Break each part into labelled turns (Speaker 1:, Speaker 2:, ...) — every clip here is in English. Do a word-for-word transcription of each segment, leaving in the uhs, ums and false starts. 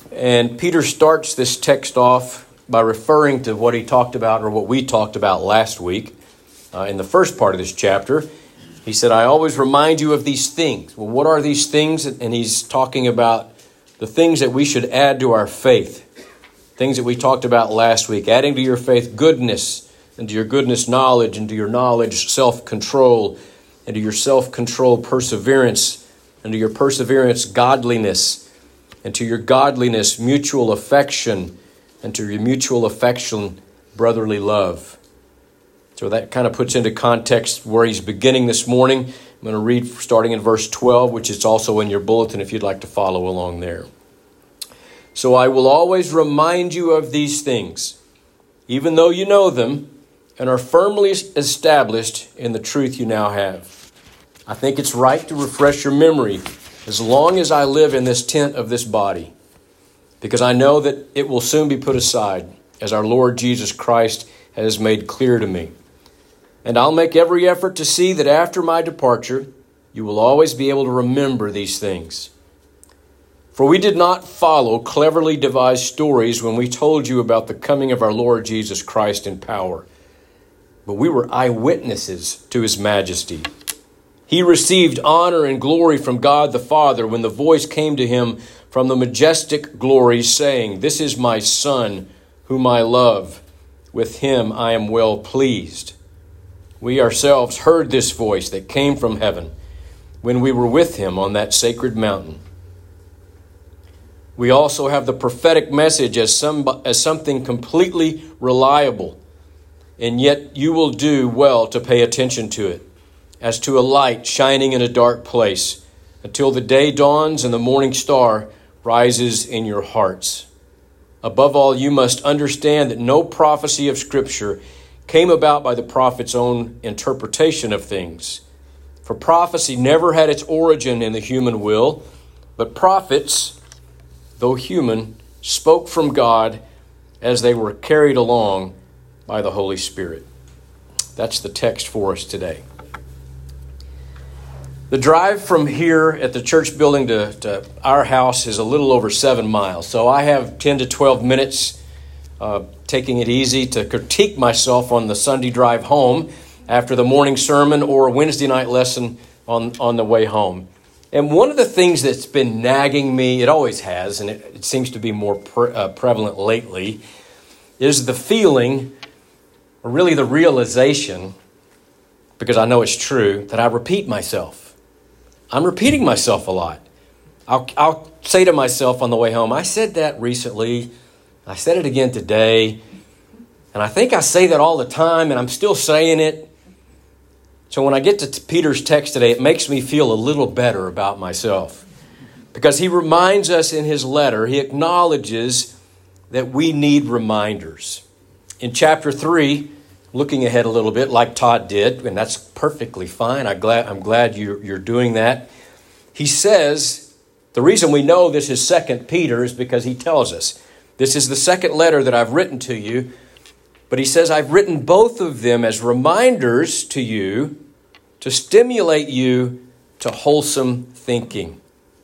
Speaker 1: And Peter starts this text off by referring to what he talked about, or what we talked about last week uh, in the first part of this chapter. He said, I always remind you of these things. Well, what are these things? And he's talking about the things that we should add to our faith. Things that we talked about last week. Adding to your faith goodness, and to your goodness knowledge, and to your knowledge self-control, and to your self-control perseverance, and to your perseverance godliness, and to your godliness mutual affection, and to your mutual affection brotherly love. So that kind of puts into context where he's beginning this morning. I'm going to read starting in verse twelve, which is also in your bulletin if you'd like to follow along there. So I will always remind you of these things, even though you know them and are firmly established in the truth you now have. I think it's right to refresh your memory as long as I live in this tent of this body, because I know that it will soon be put aside, as our Lord Jesus Christ has made clear to me. And I'll make every effort to see that after my departure, you will always be able to remember these things. For we did not follow cleverly devised stories when we told you about the coming of our Lord Jesus Christ in power, but we were eyewitnesses to his majesty. He received honor and glory from God the Father when the voice came to him from the majestic glory, saying, This is my Son, whom I love. With him I am well pleased. We ourselves heard this voice that came from heaven when we were with him on that sacred mountain. We also have the prophetic message as some as something completely reliable, and yet you will do well to pay attention to it, as to a light shining in a dark place, until the day dawns and the morning star rises in your hearts. Above all, you must understand that no prophecy of Scripture came about by the prophet's own interpretation of things. For prophecy never had its origin in the human will, but prophets, though human, spoke from God as they were carried along by the Holy Spirit. That's the text for us today. The drive from here at the church building to, to our house is a little over seven miles. So I have ten to twelve minutes uh, taking it easy to critique myself on the Sunday drive home after the morning sermon or Wednesday night lesson on, on the way home. And one of the things that's been nagging me, it always has, and it, it seems to be more pre- uh, prevalent lately, is the feeling, or really the realization, because I know it's true, that I repeat myself. I'm repeating myself a lot. I'll, I'll say to myself on the way home, I said that recently, I said it again today, and I think I say that all the time, and I'm still saying it. So when I get to Peter's text today, it makes me feel a little better about myself, because he reminds us in his letter, he acknowledges that we need reminders. In chapter three, looking ahead a little bit like Todd did, and that's perfectly fine. I'm glad, I'm glad you're, you're doing that. He says, the reason we know this is Second Peter is because he tells us, this is the second letter that I've written to you. But he says, I've written both of them as reminders to you to stimulate you to wholesome thinking.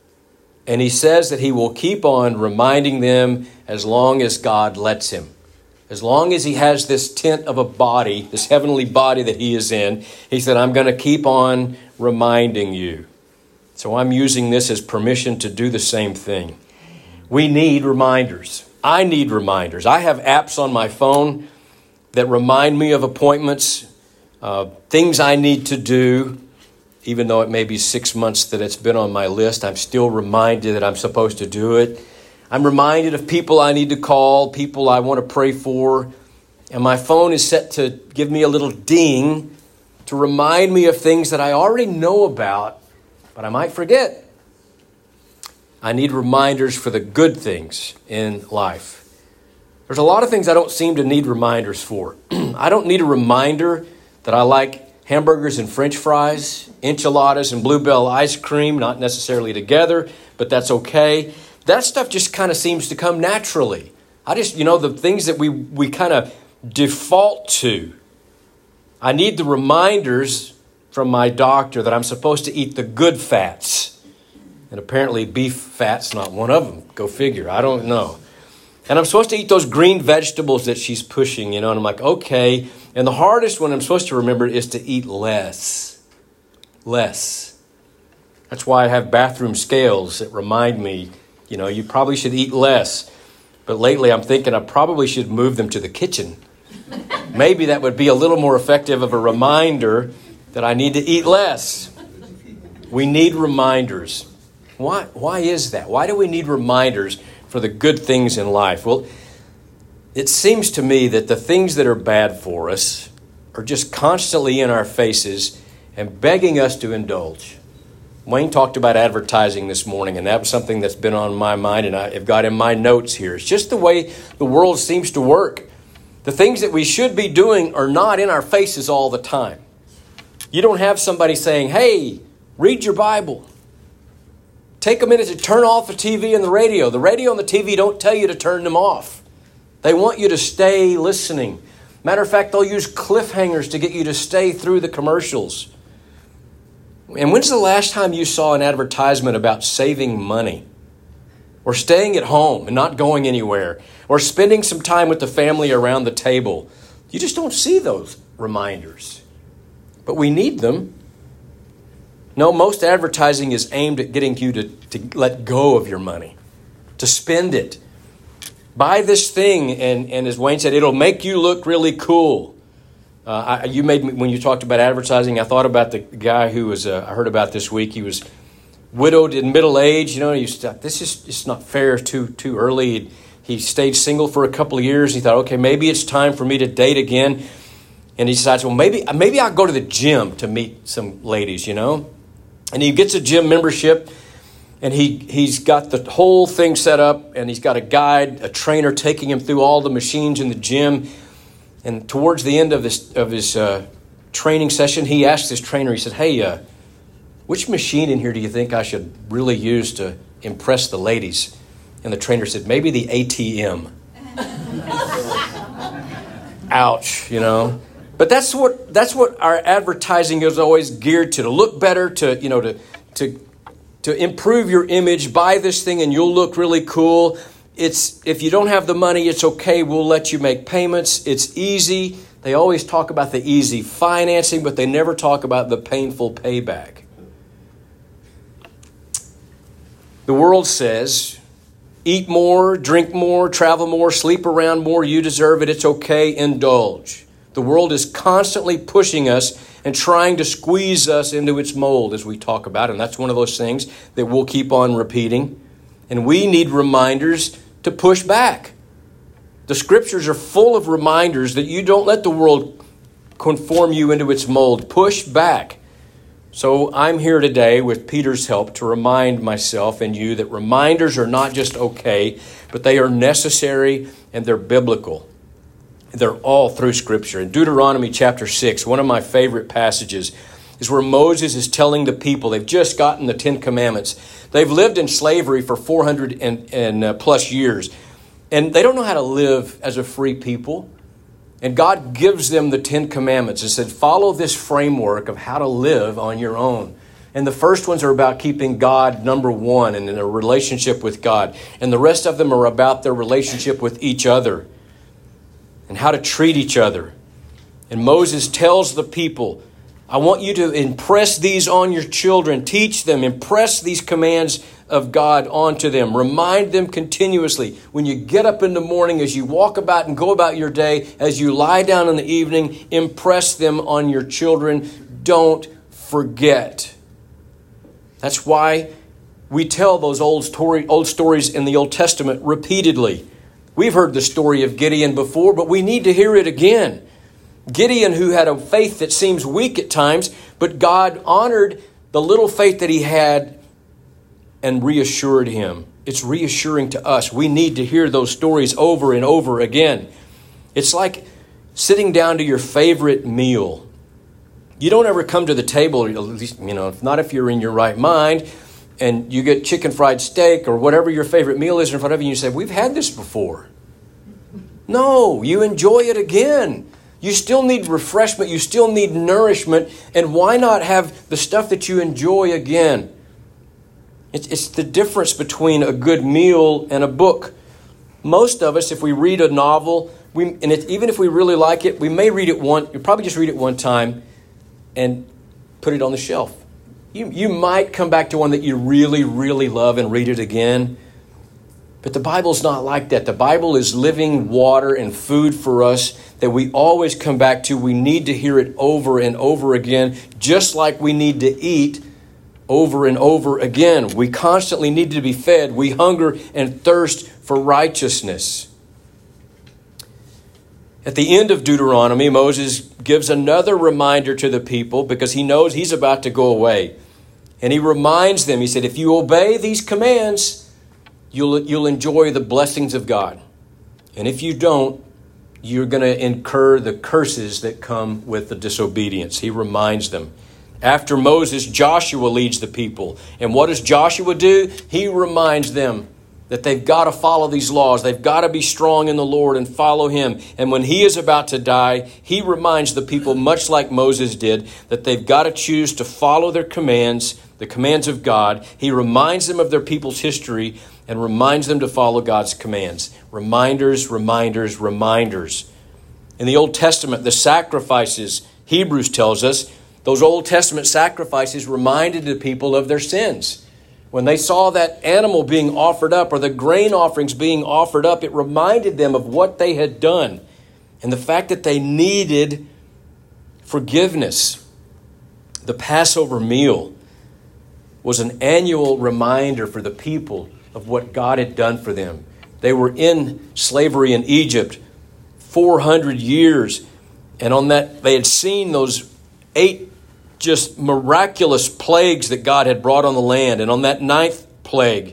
Speaker 1: And he says that he will keep on reminding them as long as God lets him. As long as he has this tent of a body, this heavenly body that he is in, he said, I'm going to keep on reminding you. So I'm using this as permission to do the same thing. We need reminders. I need reminders. I have apps on my phone that remind me of appointments, uh, things I need to do. Even though it may be six months that it's been on my list, I'm still reminded that I'm supposed to do it. I'm reminded of people I need to call, people I want to pray for. And my phone is set to give me a little ding to remind me of things that I already know about, but I might forget. I need reminders for the good things in life. There's a lot of things I don't seem to need reminders for. I don't need a reminder that I like hamburgers and French fries, enchiladas and Bluebell ice cream, not necessarily together, but that's okay. That stuff just kind of seems to come naturally. I just, you know, the things that we, we kind of default to. I need the reminders from my doctor that I'm supposed to eat the good fats. And apparently beef fat's not one of them. Go figure. I don't know. And I'm supposed to eat those green vegetables that she's pushing, you know, and I'm like, okay. And the hardest one I'm supposed to remember is to eat less. Less. That's why I have bathroom scales that remind me, you know, you probably should eat less. But lately I'm thinking I probably should move them to the kitchen. Maybe that would be a little more effective of a reminder that I need to eat less. We need reminders. Why, why is that? Why do we need reminders for the good things in life? Well, it seems to me that the things that are bad for us are just constantly in our faces and begging us to indulge. Wayne talked about advertising this morning, and that was something that's been on my mind, and I've got in my notes here. It's just the way the world seems to work. The things that we should be doing are not in our faces all the time. You don't have somebody saying, hey, read your Bible. Take a minute to turn off the T V and the radio. The radio and the T V don't tell you to turn them off. They want you to stay listening. Matter of fact, they'll use cliffhangers to get you to stay through the commercials. And when's the last time you saw an advertisement about saving money? Or staying at home and not going anywhere? Or spending some time with the family around the table? You just don't see those reminders. But we need them. No, most advertising is aimed at getting you to, to let go of your money, to spend it. Buy this thing, and, and as Wayne said, it'll make you look really cool. Uh, I, you made me, when you talked about advertising, I thought about the guy who was, uh, I heard about this week, he was widowed in middle age. You know, he thought, this is it's not fair, too, too early. He, he stayed single for a couple of years. He thought, okay, maybe it's time for me to date again. And he decides, well, maybe, maybe I'll go to the gym to meet some ladies, you know. And he gets a gym membership, and he, he's got the whole thing set up, and he's got a guide, a trainer taking him through all the machines in the gym. And towards the end of this of his uh, training session, he asked his trainer, he said, hey, uh, which machine in here do you think I should really use to impress the ladies? And the trainer said, maybe the A T M. Ouch, you know. But that's what that's what our advertising is always geared to, to look better, to, you know, to to to improve your image. Buy this thing and you'll look really cool. It's if you don't have the money, it's okay. We'll let you make payments. It's easy. They always talk about the easy financing, but they never talk about the painful payback. The world says, eat more, drink more, travel more, sleep around more. You deserve it. It's okay. Indulge. The world is constantly pushing us and trying to squeeze us into its mold, as we talk about. And that's one of those things that we'll keep on repeating. And we need reminders to push back. The scriptures are full of reminders that you don't let the world conform you into its mold. Push back. So I'm here today with Peter's help to remind myself and you that reminders are not just okay, but they are necessary and they're biblical. They're all through Scripture. In Deuteronomy chapter six, one of my favorite passages is where Moses is telling the people, they've just gotten the Ten Commandments. They've lived in slavery for four hundred and, and uh, plus years, and they don't know how to live as a free people. And God gives them the Ten Commandments and said, follow this framework of how to live on your own. And the first ones are about keeping God number one and in a relationship with God. And the rest of them are about their relationship with each other and how to treat each other. And Moses tells the people, I want you to impress these on your children. Teach them, impress these commands of God onto them. Remind them continuously. When you get up in the morning, as you walk about and go about your day, as you lie down in the evening, impress them on your children. Don't forget. That's why we tell those old story, old stories in the Old Testament repeatedly. We've heard the story of Gideon before, but we need to hear it again. Gideon, who had a faith that seems weak at times, but God honored the little faith that he had and reassured him. It's reassuring to us. We need to hear those stories over and over again. It's like sitting down to your favorite meal. You don't ever come to the table, at least, you know, not if you're in your right mind, and you get chicken fried steak or whatever your favorite meal is in front of you, and you say, we've had this before. No, you enjoy it again. You still need refreshment. You still need nourishment. And why not have the stuff that you enjoy again? It's, it's the difference between a good meal and a book. Most of us, if we read a novel, we, and it, even if we really like it, we may read it one, you probably just read it one time and put it on the shelf. You, you might come back to one that you really, really love and read it again. But the Bible's not like that. The Bible is living water and food for us that we always come back to. We need to hear it over and over again, just like we need to eat over and over again. We constantly need to be fed. We hunger and thirst for righteousness. At the end of Deuteronomy, Moses gives another reminder to the people because he knows he's about to go away. And he reminds them, he said, if you obey these commands, you'll, you'll enjoy the blessings of God. And if you don't, you're going to incur the curses that come with the disobedience. He reminds them. After Moses, Joshua leads the people. And what does Joshua do? He reminds them that they've got to follow these laws. They've got to be strong in the Lord and follow him. And when he is about to die, he reminds the people, much like Moses did, that they've got to choose to follow their commands, the commands of God. He reminds them of their people's history and reminds them to follow God's commands. Reminders, reminders, reminders. In the Old Testament, the sacrifices, Hebrews tells us, those Old Testament sacrifices reminded the people of their sins. When they saw that animal being offered up or the grain offerings being offered up, it reminded them of what they had done and the fact that they needed forgiveness. The Passover meal was an annual reminder for the people of what God had done for them. They were in slavery in Egypt four hundred years, and on that they had seen those eight just miraculous plagues that God had brought on the land. And on that ninth plague,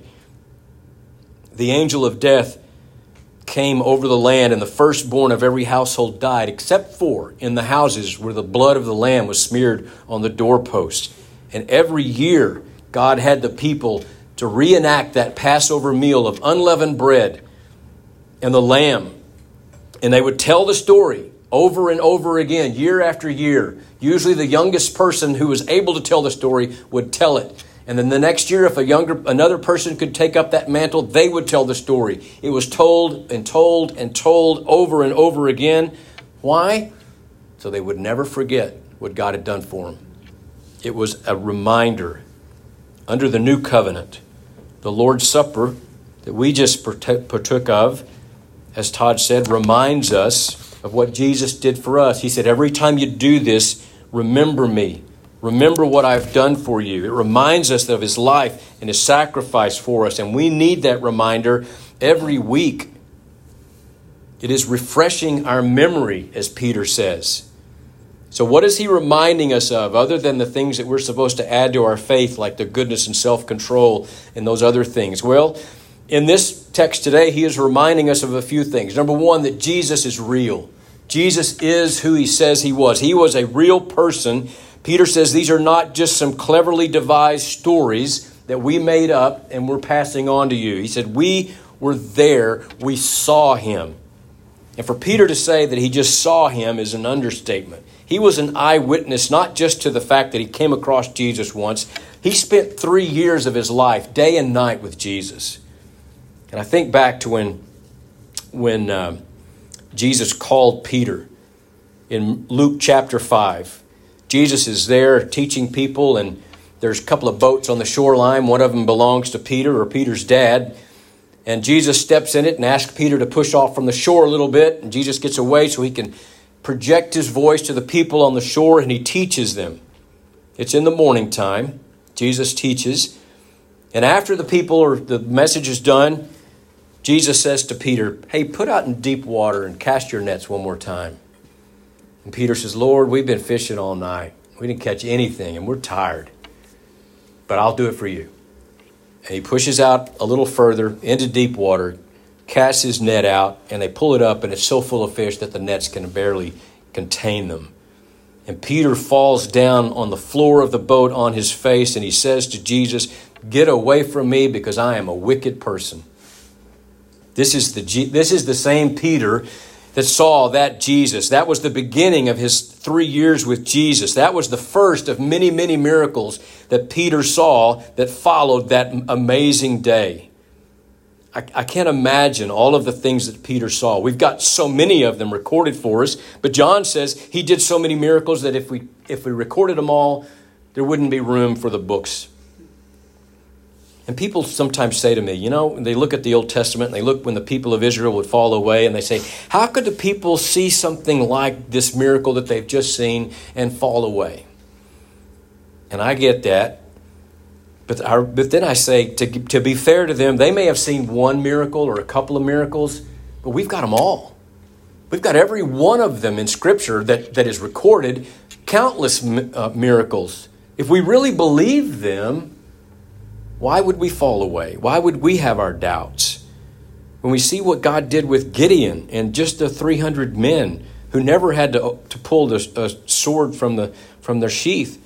Speaker 1: the angel of death came over the land, and the firstborn of every household died, except for in the houses where the blood of the lamb was smeared on the doorpost. And every year, God had the people to reenact that Passover meal of unleavened bread and the lamb. And they would tell the story over and over again, year after year. Usually the youngest person who was able to tell the story would tell it. And then the next year, if a younger another person could take up that mantle, they would tell the story. It was told and told and told over and over again. Why? So they would never forget what God had done for them. It was a reminder. Under the new covenant, the Lord's Supper that we just partook of, as Todd said, reminds us of what Jesus did for us. He said, every time you do this, remember me. Remember what I've done for you. It reminds us of his life and his sacrifice for us. And we need that reminder every week. It is refreshing our memory, as Peter says. So what is he reminding us of other than the things that we're supposed to add to our faith, like the goodness and self-control and those other things? Well, in this text today, he is reminding us of a few things. Number one, that Jesus is real. Jesus is who he says he was. He was a real person. Peter says these are not just some cleverly devised stories that we made up and we're passing on to you. He said, we were there. We saw him. And for Peter to say that he just saw him is an understatement. He was an eyewitness, not just to the fact that he came across Jesus once. He spent three years of his life, day and night, with Jesus. And I think back to when, when uh, Jesus called Peter in Luke chapter five. Jesus is there teaching people, and there's a couple of boats on the shoreline. One of them belongs to Peter, or Peter's dad. And Jesus steps in it and asks Peter to push off from the shore a little bit. And Jesus gets away so he can project his voice to the people on the shore, and he teaches them. It's in the morning time. Jesus teaches. And after the people or the message is done, Jesus says to Peter, hey, put out in deep water and cast your nets one more time. And Peter says, Lord, we've been fishing all night. We didn't catch anything and we're tired, but I'll do it for you. And he pushes out a little further into deep water, casts his net out, and they pull it up, and it's so full of fish that the nets can barely contain them. And Peter falls down on the floor of the boat on his face, and he says to Jesus, get away from me because I am a wicked person. This is the this is the same Peter that saw that Jesus. That was the beginning of his three years with Jesus. That was the first of many, many miracles that Peter saw that followed that amazing day. I, I can't imagine all of the things that Peter saw. We've got so many of them recorded for us, but John says he did so many miracles that if we if we recorded them all, there wouldn't be room for the books. And people sometimes say to me, you know, they look at the Old Testament and they look when the people of Israel would fall away and they say, how could the people see something like this miracle that they've just seen and fall away? And I get that. But, our, but then I say, to, to be fair to them, they may have seen one miracle or a couple of miracles, but we've got them all. We've got every one of them in Scripture that, that is recorded, countless uh, miracles. If we really believe them, why would we fall away? Why would we have our doubts? When we see what God did with Gideon and just the three hundred men who never had to, to pull the, a sword from, the, from their sheath,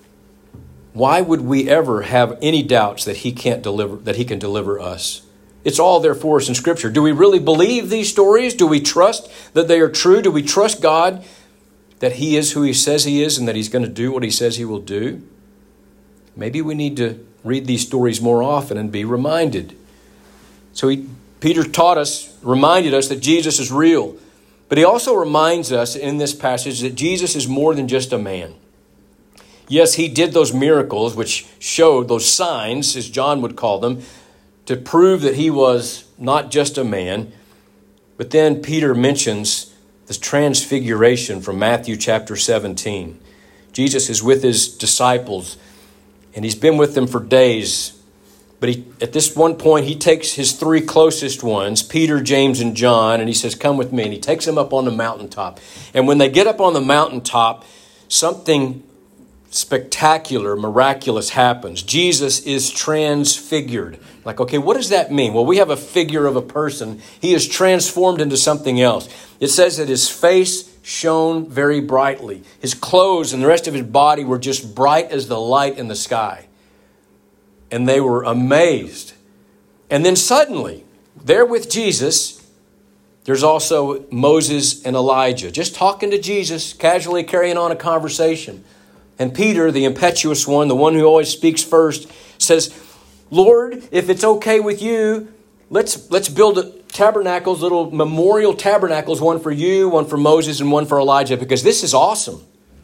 Speaker 1: why would we ever have any doubts that he can't deliver, that he can deliver us? It's all there for us in Scripture. Do we really believe these stories? Do we trust that they are true? Do we trust God that he is who he says he is and that he's going to do what he says he will do? Maybe we need to read these stories more often and be reminded. So he, Peter taught us, reminded us that Jesus is real. But he also reminds us in this passage that Jesus is more than just a man. Yes, he did those miracles which showed those signs, as John would call them, to prove that he was not just a man. But then Peter mentions this transfiguration from Matthew chapter seventeen. Jesus is with his disciples, and he's been with them for days. But he, at this one point, he takes his three closest ones, Peter, James, and John, and he says, come with me. And he takes them up on the mountaintop. And when they get up on the mountaintop, something spectacular, miraculous happens. Jesus is transfigured. Like, okay, what does that mean? Well, we have a figure of a person. He is transformed into something else. It says that his face shone very brightly. His clothes and the rest of his body were just bright as the light in the sky. And they were amazed. And then suddenly, there with Jesus, there's also Moses and Elijah, just talking to Jesus, casually carrying on a conversation. And Peter, the impetuous one, the one who always speaks first, says, Lord, if it's okay with you, let's let's build a tabernacles, little memorial tabernacles, one for you, one for Moses, and one for Elijah, because this is awesome.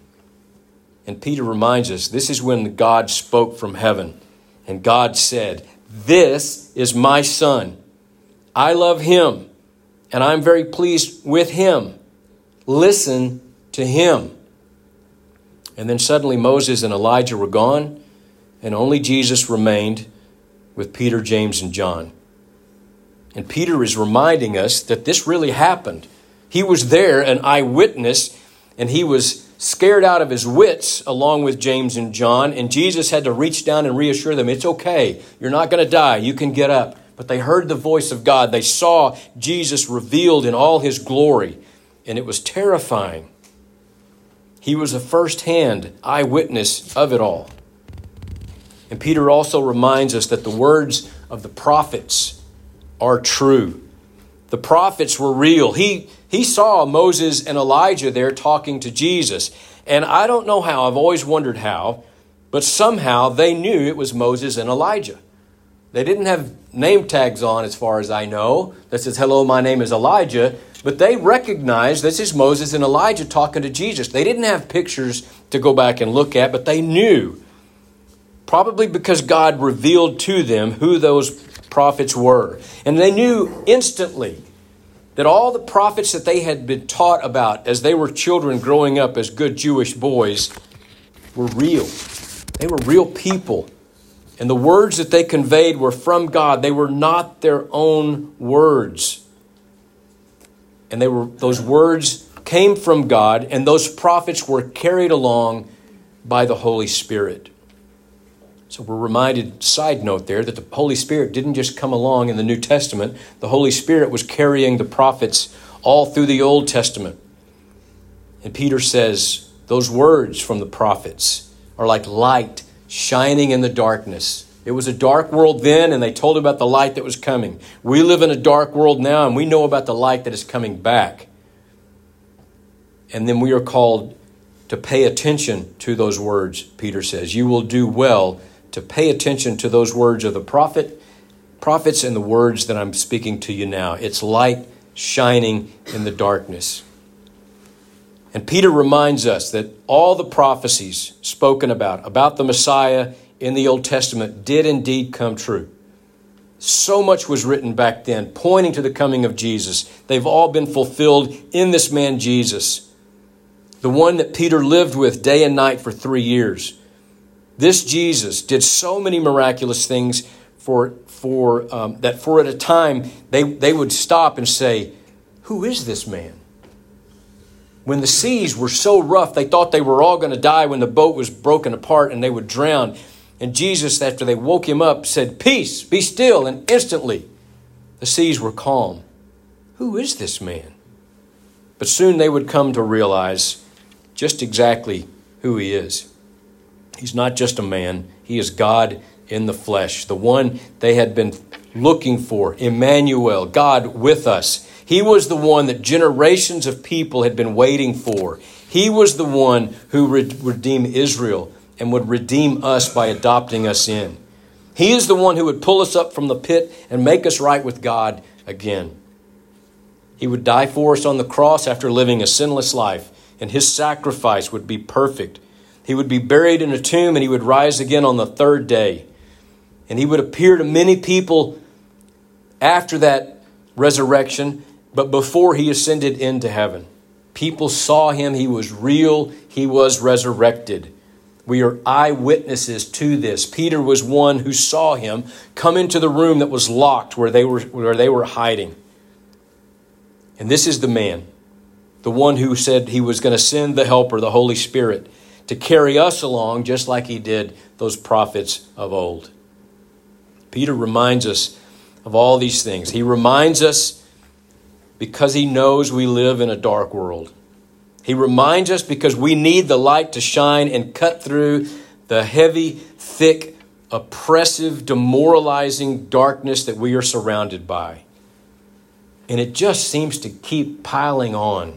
Speaker 1: And Peter reminds us, this is when God spoke from heaven. And God said, this is my son. I love him, and I'm very pleased with him. Listen to him. And then suddenly Moses and Elijah were gone, and only Jesus remained with Peter, James, and John. And Peter is reminding us that this really happened. He was there, an eyewitness, and he was scared out of his wits along with James and John. And Jesus had to reach down and reassure them, it's okay. You're not going to die. You can get up. But they heard the voice of God. They saw Jesus revealed in all his glory, and it was terrifying. He was a first-hand eyewitness of it all. And Peter also reminds us that the words of the prophets are true. The prophets were real. He, he saw Moses and Elijah there talking to Jesus. And I don't know how, I've always wondered how, but somehow they knew it was Moses and Elijah. They didn't have name tags on, as far as I know, that says, hello, my name is Elijah. But they recognized this is Moses and Elijah talking to Jesus. They didn't have pictures to go back and look at, but they knew. Probably because God revealed to them who those prophets were. And they knew instantly that all the prophets that they had been taught about as they were children growing up as good Jewish boys were real. They were real people. And the words that they conveyed were from God. They were not their own words. And they were those words came from God, and those prophets were carried along by the Holy Spirit. So we're reminded, side note there, that the Holy Spirit didn't just come along in the New Testament. The Holy Spirit was carrying the prophets all through the Old Testament. And Peter says, those words from the prophets are like light shining in the darkness. It was a dark world then, and they told about the light that was coming. We live in a dark world now, and we know about the light that is coming back. And then we are called to pay attention to those words, Peter says. You will do well to pay attention to those words of the prophet, prophets and the words that I'm speaking to you now. It's light shining in the darkness. And Peter reminds us that all the prophecies spoken about, about the Messiah in the Old Testament did indeed come true. So much was written back then, pointing to the coming of Jesus. They've all been fulfilled in this man, Jesus, the one that Peter lived with day and night for three years. This Jesus did so many miraculous things for, for um, that for at a time they, they would stop and say, who is this man? When the seas were so rough, they thought they were all going to die when the boat was broken apart and they would drown. And Jesus, after they woke him up, said, peace, be still. And instantly the seas were calm. Who is this man? But soon they would come to realize just exactly who he is. He's not just a man. He is God in the flesh, the one they had been looking for, Emmanuel, God with us. He was the one that generations of people had been waiting for. He was the one who would redeem Israel and would redeem us by adopting us in. He is the one who would pull us up from the pit and make us right with God again. He would die for us on the cross after living a sinless life, and his sacrifice would be perfect. He would be buried in a tomb, and he would rise again on the third day. And he would appear to many people after that resurrection, but before he ascended into heaven. People saw him. He was real. He was resurrected. We are eyewitnesses to this. Peter was one who saw him come into the room that was locked where they were, where they were hiding. And this is the man, the one who said he was going to send the Helper, the Holy Spirit, to carry us along just like he did those prophets of old. Peter reminds us of all these things. He reminds us because he knows we live in a dark world. He reminds us because we need the light to shine and cut through the heavy, thick, oppressive, demoralizing darkness that we are surrounded by. And it just seems to keep piling on.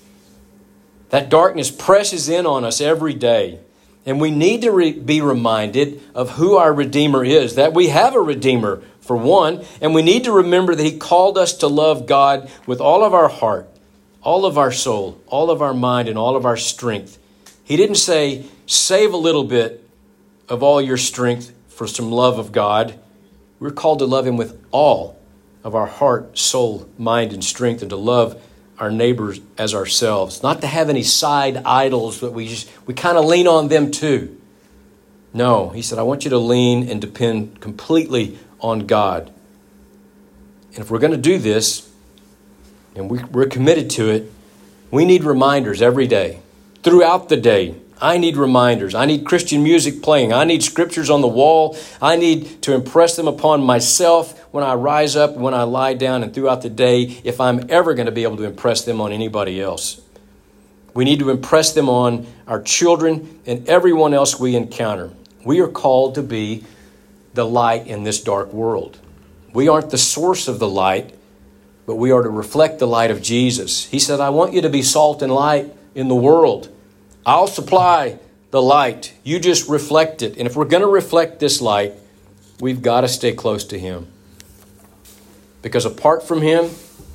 Speaker 1: That darkness presses in on us every day. And we need to re- be reminded of who our Redeemer is, that we have a Redeemer, for one. And we need to remember that he called us to love God with all of our heart, all of our soul, all of our mind, and all of our strength. He didn't say, save a little bit of all your strength for some love of God. We're called to love him with all of our heart, soul, mind, and strength, and to love our neighbors as ourselves. Not to have any side idols, but we just we kind of lean on them too. No, he said, I want you to lean and depend completely on God. And if we're going to do this, and we, we're committed to it, we need reminders every day. Throughout the day, I need reminders. I need Christian music playing. I need scriptures on the wall. I need to impress them upon myself when I rise up, when I lie down, and throughout the day, if I'm ever going to be able to impress them on anybody else. We need to impress them on our children and everyone else we encounter. We are called to be the light in this dark world. We aren't the source of the light, but we are to reflect the light of Jesus. He said, I want you to be salt and light in the world. I'll supply the light. You just reflect it. And if we're going to reflect this light, we've got to stay close to him. Because apart from him,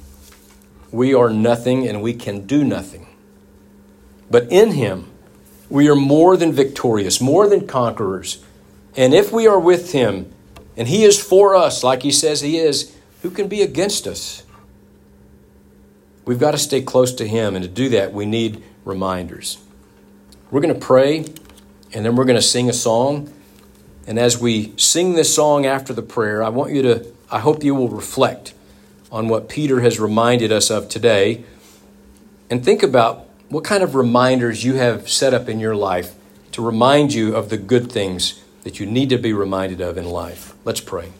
Speaker 1: we are nothing and we can do nothing. But in him, we are more than victorious, more than conquerors. And if we are with him, and he is for us, like he says he is, who can be against us? We've got to stay close to him. And to do that, we need reminders. We're going to pray, and then we're going to sing a song. And as we sing this song after the prayer, I want you to, I hope you will reflect on what Peter has reminded us of today and think about what kind of reminders you have set up in your life to remind you of the good things that you need to be reminded of in life. Let's pray.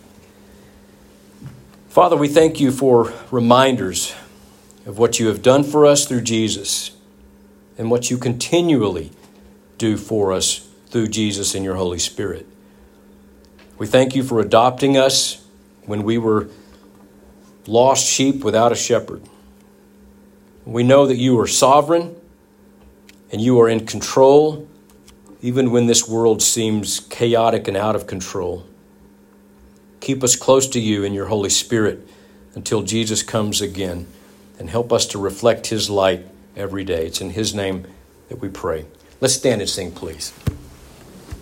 Speaker 1: Father, we thank you for reminders of what you have done for us through Jesus and what you continually do for us through Jesus and your Holy Spirit. We thank you for adopting us when we were lost sheep without a shepherd. We know that you are sovereign and you are in control, even when this world seems chaotic and out of control. Keep us close to you in your Holy Spirit until Jesus comes again, and help us to reflect his light every day. It's in his name that we pray. Let's stand and sing, please.